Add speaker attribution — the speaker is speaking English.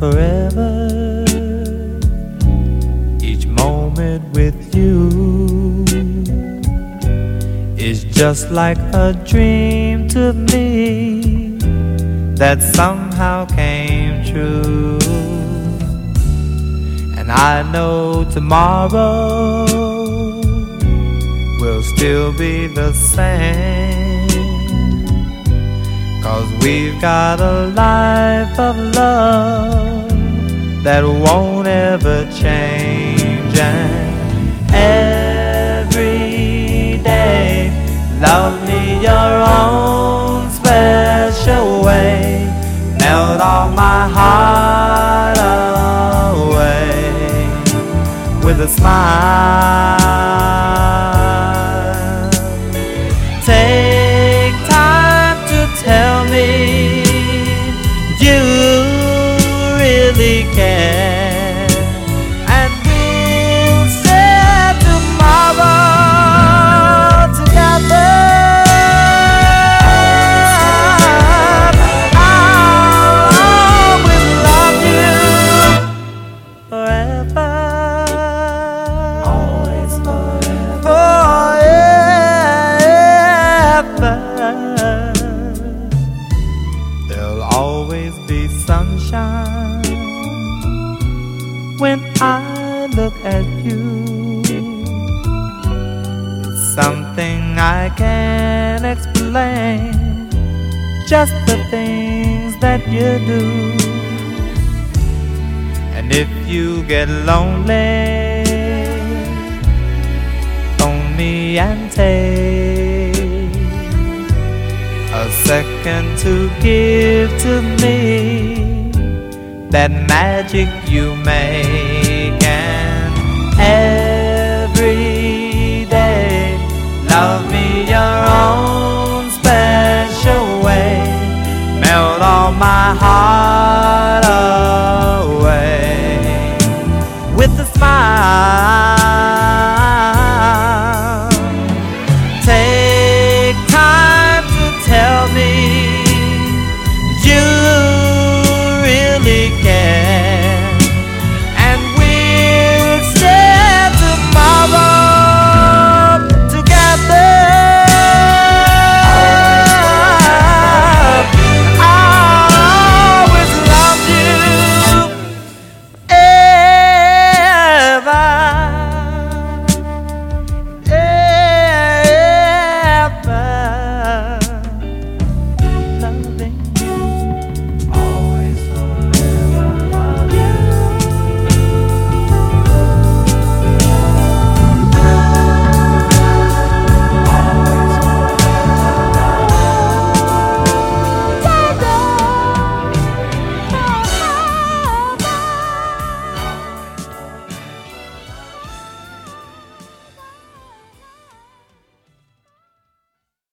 Speaker 1: forever. Each moment with you is just like a dream to me that somehow came true. And I know tomorrow will still be the same, 'cause we've got a life of love that won't ever change. And every day, love me your own special way, melt all my heart away with a smile. Take time to tell me you really care, and we'll share tomorrow together. I'll always love you forever. Always forever. There'll always be sunshine when I look at you. It's something I can't explain, just the things that you do. And if you get lonely, phone me and take a second to give to me that magic you make. And every day, love me your own special way, melt all my heart away with a smile.